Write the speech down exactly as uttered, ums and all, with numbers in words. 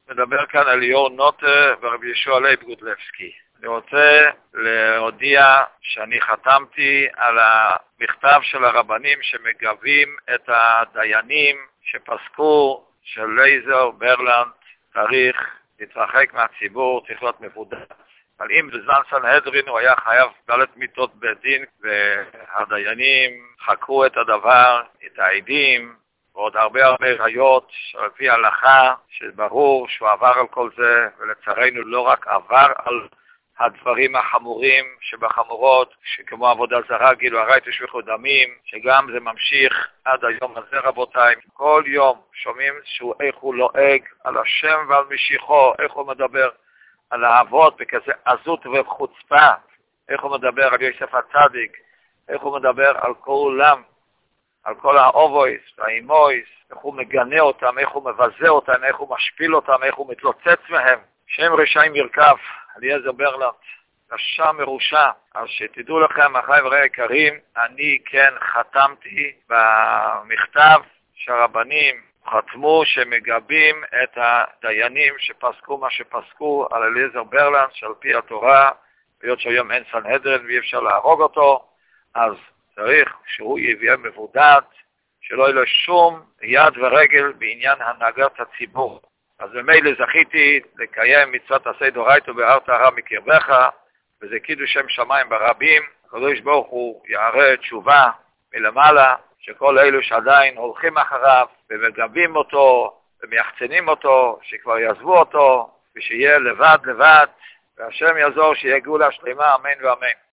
מדבר כאן על ליאור נוטה ורבי ישוע לייב גודלבסקי. אני רוצה להודיע שאני חתמתי על המכתב של הרבנים שמגבים את הדיינים שפסקו של לייזר ברלנד צריך להתרחק מהציבור, צריך להיות מבודד. אבל אם בזמן סנהדרין הוא היה חייב דלת מיטות בית דין, והדיינים חקרו את הדבר, את העדים, ועוד הרבה הרבה ראיות שלפי ההלכה, שברור שהוא עבר על כל זה, ולצערנו לא רק עבר על הדברים החמורים שבחמורות, שכמו עבודה זרה, גילו הרי תשפיכו דמים, שגם זה ממשיך עד היום הזה רבותיי. כל יום שומעים שהוא איך הוא לועג על השם ועל משיחו, איך הוא מדבר על האבות בכזה עזות וחוצפה, איך הוא מדבר על יוסף הצדיק, איך הוא מדבר על כולם, על כל האובויס והאימויס, איך הוא מגנה אותם, איך הוא מבזה אותם, איך הוא משפיל אותם, איך הוא מתלוצץ מהם. שם רשעים ירכב, אליעזר ברלנד, רשע מרושע. אז שתדעו לכם, אחי ורעי יקרים, אני כן חתמתי במכתב שהרבנים חתמו שמגבים את הדיינים שפסקו מה שפסקו על אליעזר ברלנד, שעל פי התורה, היות שהיום אין סנהדרין ואי אפשר להרוג אותו, אז צריך שהוא יהיה מבודד, שלא יהיה לו שום יד ורגל בעניין הנהגת הציבור. אז במילא זכיתי לקיים מצוות עשה דאורייתא ובאר טהרה מקרבך, וזה קידוש שם שמיים ברבים. הקדוש ברוך הוא יערה תשובה מלמעלה, שכל אלו שעדיין הולכים אחריו ומגבים אותו ומייחצנים אותו, שכבר יעזבו אותו, ושיהיה לבד לבד, והשם יעזור שיהיה גאולה שלמה, אמן ואמן.